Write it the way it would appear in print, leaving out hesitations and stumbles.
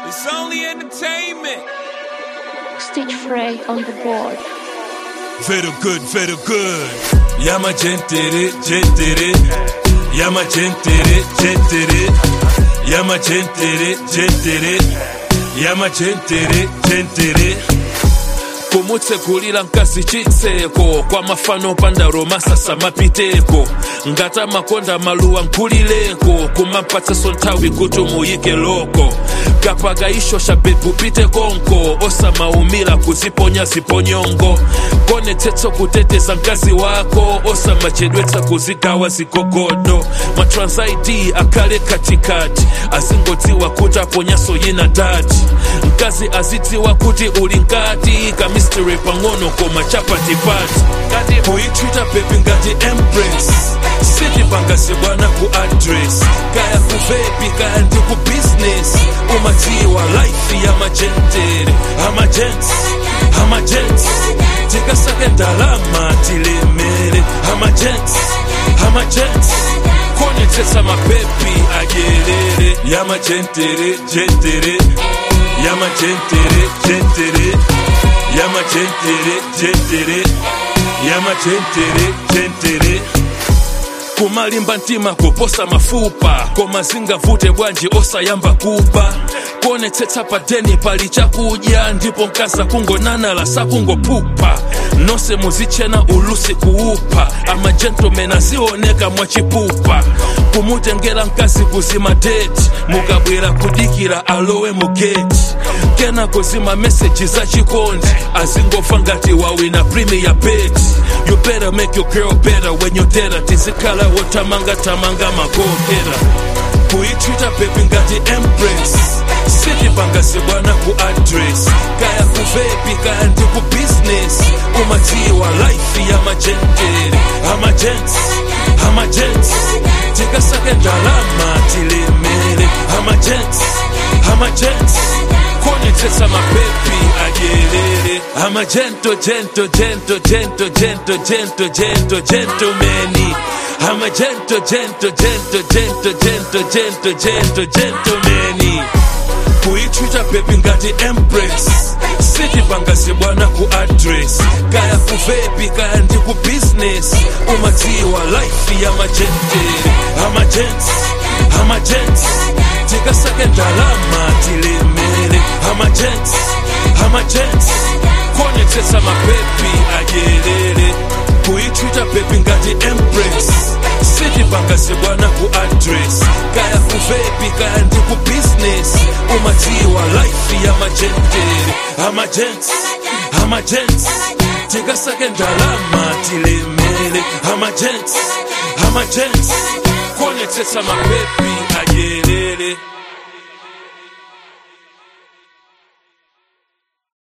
It's only entertainment. Stitch Frey on the board. Very good, very good. Yama gentere, gentere. Yama gentere, gentere. Yama gentere, gentere. Yama gentere, gentere. Kumutsekulira nkazi chitseko kwa mafano panda romasa samapiteko ngata makonda maluwa nkulileko kumapatsa sontawi kutu muyike loko kapaga isho shabebu pite konko osa maumila kuziponya ziponyongo kone tetso kuteteza nkazi wako osa machedwetsa kuzigawa zikogodo matrans ID akale katikati azingotiwa kutaponyaso yina dati nkazi azitiwa kuti ulinkati mystery pangono koma chapati party kati kuitwita baby ngati embrace city bangase bwana ku address kaya ku vape kaya ndi ku business umatiwa life ya magentere amagents tikasake ndalama tilemere amagents konetsetsa mapepi agerere ya magentere gentere Yama gentere, gentere. Yama gentere, gentere. Yama gentere, gentere. Kumalimba ntima kuposa mafupa komazinga vute bwanji osa yamba kupa konetsetsa padeni pali chakudya ndipo mkaza kungonana la sakungopupa nose muzichena ulusi kuupa ama gentleman azioneka mwachipupa kumutengera mkazi kuzima date mukabwera kudikira alowe mugeti kena kuzima message za chikondi azingofa ngati wawina premier bet you better make your girl better when you're dead tizikala wotamanga magogera kuitwita baby ngati embrace city bangase bwana ku address kaya ku vape kaya ndi ku business umatiwa life ya magentere amagents tikasake ndalama tilemere amagents konetsetsa mapepi agerere amagento gentlemani gentlemani kuitwita baby ngati embrace city bangase bwana ku address kaya ku vape kaya ndi ku business umatiwa life ya magentere amagents tikasake ndalama tilemere amagents konetsetsa mapepi agerere kuitwita baby ngati embrace city bangase bwana ku address kaya ku vape kaya ndi ku business umatiwa life ya magentere amagents tikasake ndalama tilemere amagents konetsetsa mapepi agerere